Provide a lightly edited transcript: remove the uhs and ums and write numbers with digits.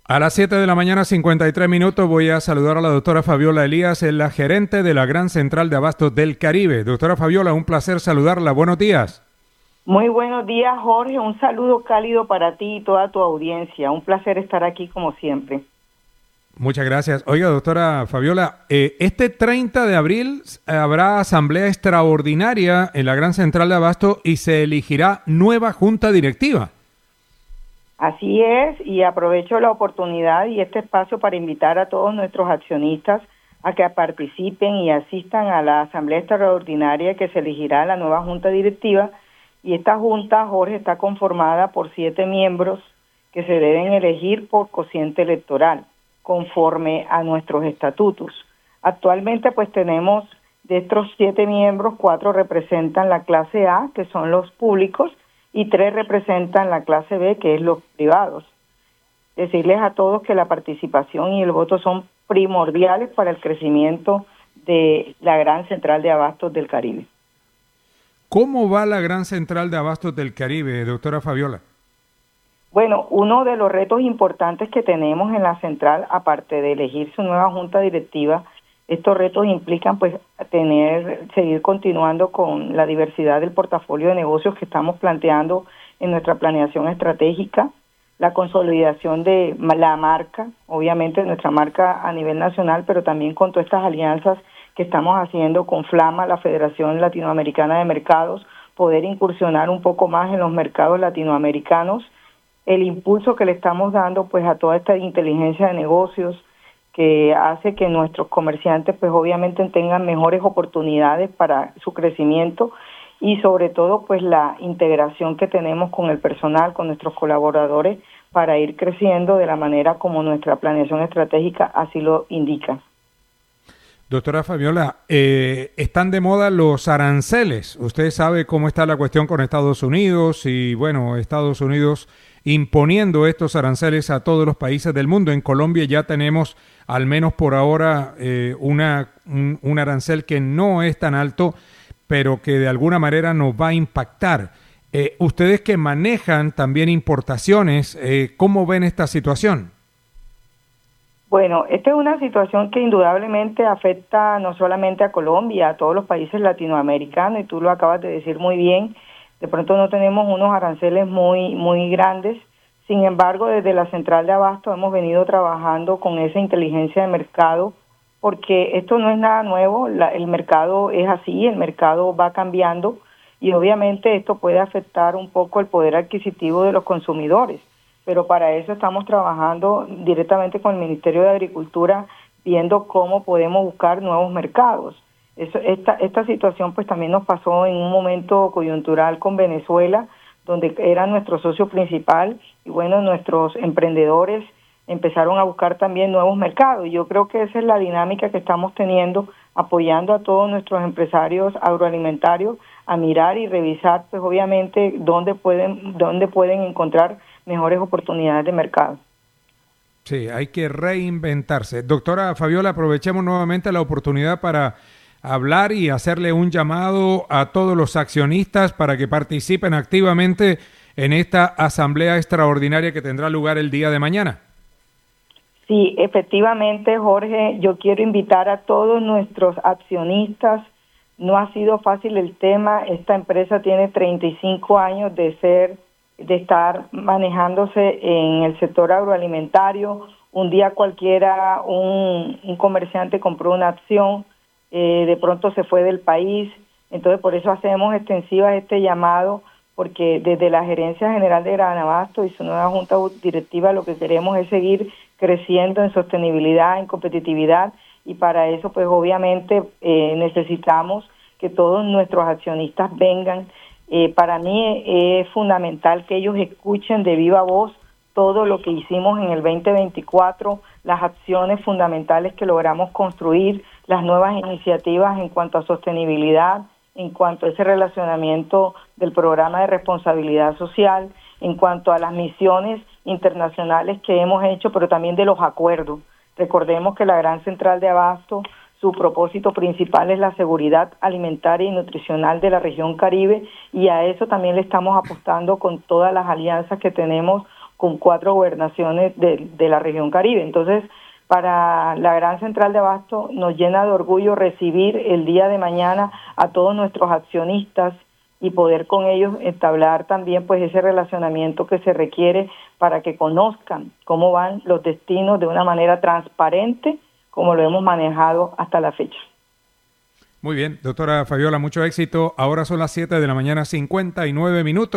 A las 7 de la mañana, 53 minutos, voy a saludar a la doctora Fabiola Elías, es la gerente de la Gran Central de Abastos del Caribe. Doctora Fabiola, un placer saludarla. Buenos días. Muy buenos días, Jorge. Un saludo cálido para ti y toda tu audiencia. Un placer estar aquí como siempre. Muchas gracias. Oiga, doctora Fabiola, este 30 de abril habrá asamblea extraordinaria en la Gran Central de Abastos y se elegirá nueva junta directiva. Así es, y aprovecho la oportunidad y este espacio para invitar a todos nuestros accionistas a que participen y asistan a la asamblea extraordinaria que se elegirá la nueva junta directiva. Y esta junta, Jorge, está conformada por 7 miembros que se deben elegir por cociente electoral, conforme a nuestros estatutos. Actualmente, pues tenemos de estos 7 miembros, 4 representan la clase A, que son los públicos, y 3 representan la clase B, que es los privados. Decirles a todos que la participación y el voto son primordiales para el crecimiento de la Gran Central de Abastos del Caribe. ¿Cómo va la Gran Central de Abastos del Caribe, doctora Fabiola? Bueno, uno de los retos importantes que tenemos en la central, aparte de elegir su nueva junta directiva, estos retos implican pues seguir continuando con la diversidad del portafolio de negocios que estamos planteando en nuestra planeación estratégica, la consolidación de la marca, obviamente nuestra marca a nivel nacional, pero también con todas estas alianzas que estamos haciendo con FLAMA, la Federación Latinoamericana de Mercados, poder incursionar un poco más en los mercados latinoamericanos, el impulso que le estamos dando pues a toda esta inteligencia de negocios, que hace que nuestros comerciantes pues obviamente tengan mejores oportunidades para su crecimiento y sobre todo pues la integración que tenemos con el personal, con nuestros colaboradores para ir creciendo de la manera como nuestra planeación estratégica así lo indica. Doctora Fabiola, están de moda los aranceles. Usted sabe cómo está la cuestión con Estados Unidos y bueno, Estados Unidos imponiendo estos aranceles a todos los países del mundo. En Colombia ya tenemos, al menos por ahora, un arancel que no es tan alto, pero que de alguna manera nos va a impactar. Ustedes que manejan también importaciones, ¿cómo ven esta situación? Bueno, esta es una situación que indudablemente afecta no solamente a Colombia, a todos los países latinoamericanos, y tú lo acabas de decir muy bien. De pronto no tenemos unos aranceles muy grandes. Sin embargo, desde la Central de Abasto hemos venido trabajando con esa inteligencia de mercado, porque esto no es nada nuevo, el mercado es así, el mercado va cambiando y obviamente esto puede afectar un poco el poder adquisitivo de los consumidores. Pero para eso estamos trabajando directamente con el Ministerio de Agricultura, viendo cómo podemos buscar nuevos mercados. Esta situación pues también nos pasó en un momento coyuntural con Venezuela, donde era nuestro socio principal y bueno, nuestros emprendedores empezaron a buscar también nuevos mercados. Y yo creo que esa es la dinámica que estamos teniendo, apoyando a todos nuestros empresarios agroalimentarios a mirar y revisar pues obviamente dónde pueden encontrar mejores oportunidades de mercado. Sí, hay que reinventarse. Doctora Fabiola, aprovechemos nuevamente la oportunidad para hablar y hacerle un llamado a todos los accionistas para que participen activamente en esta asamblea extraordinaria que tendrá lugar el día de mañana. Sí, efectivamente, Jorge, yo quiero invitar a todos nuestros accionistas. No ha sido fácil el tema. Esta empresa tiene 35 años de estar manejándose en el sector agroalimentario. Un día cualquiera un comerciante compró una acción, de pronto se fue del país, entonces por eso hacemos extensiva este llamado, porque desde la Gerencia General de Gran Abasto y su nueva Junta Directiva lo que queremos es seguir creciendo en sostenibilidad, en competitividad, y para eso pues obviamente necesitamos que todos nuestros accionistas vengan. Para mí es fundamental que ellos escuchen de viva voz todo lo que hicimos en el 2024, las acciones fundamentales que logramos construir, las nuevas iniciativas en cuanto a sostenibilidad, en cuanto a ese relacionamiento del programa de responsabilidad social, en cuanto a las misiones internacionales que hemos hecho, pero también de los acuerdos. Recordemos que la Gran Central de Abasto, su propósito principal es la seguridad alimentaria y nutricional de la región Caribe, y a eso también le estamos apostando con todas las alianzas que tenemos con 4 gobernaciones de la región Caribe. Entonces, para la Gran Central de Abasto nos llena de orgullo recibir el día de mañana a todos nuestros accionistas y poder con ellos entablar también pues ese relacionamiento que se requiere para que conozcan cómo van los destinos de una manera transparente, como lo hemos manejado hasta la fecha. Muy bien, doctora Fabiola, mucho éxito. Ahora son las 7 de la mañana, 59 minutos.